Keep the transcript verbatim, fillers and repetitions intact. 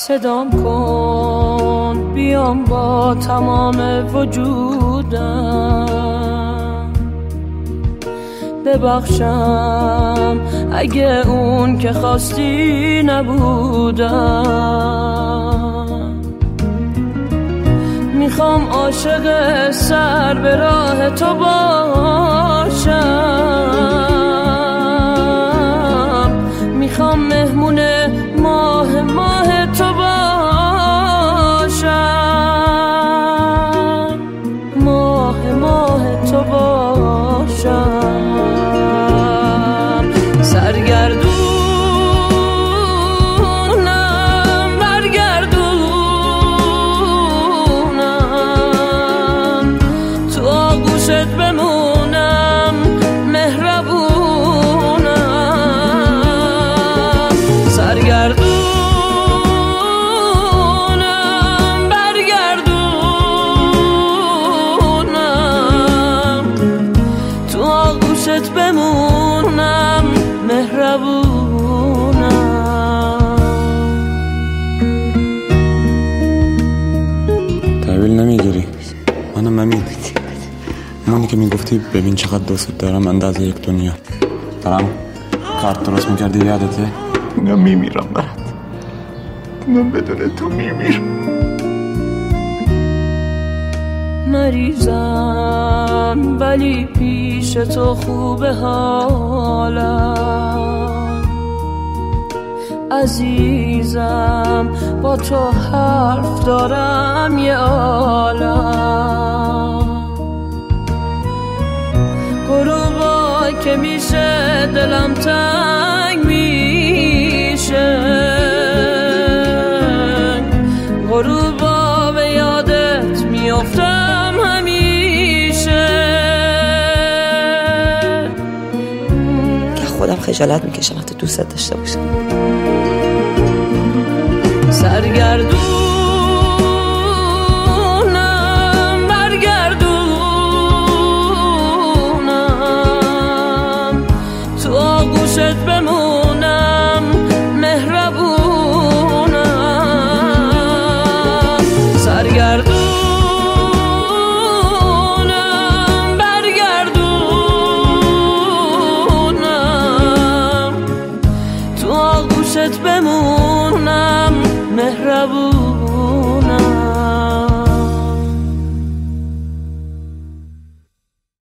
صدام کن بیام با تمام وجودم، ببخشم اگه اون که خواستی نبودم. میخوام عاشق سر به راه تو باشم، میخوام مهمون ماه ماه تو باشم، ماه ماه تو باشم. سرگردونم برگردونم، تو آغوشت بمونم مهربونم. سرگردونم بمونم مهربونم. تحویل نمیگیری؟ منم امین، همونی که میگفتی ببین چقدر دوست دارم اندازه یک دنیا. دارم کارت درست میکردی یادته؟ من میمیرم برات، من بدون تو میمیرم. مریضم ولی پیش تو خوبه حالم، عزیزم با تو حرف دارم یه عالم. غروبا که میشه دلم تنگ میشه، غروبا به یادت میافتم همیشه. که خودم خجالت میکشم حتی دوستت داشته باشم. سرگردونم برگردونم، تو آغوشت بمون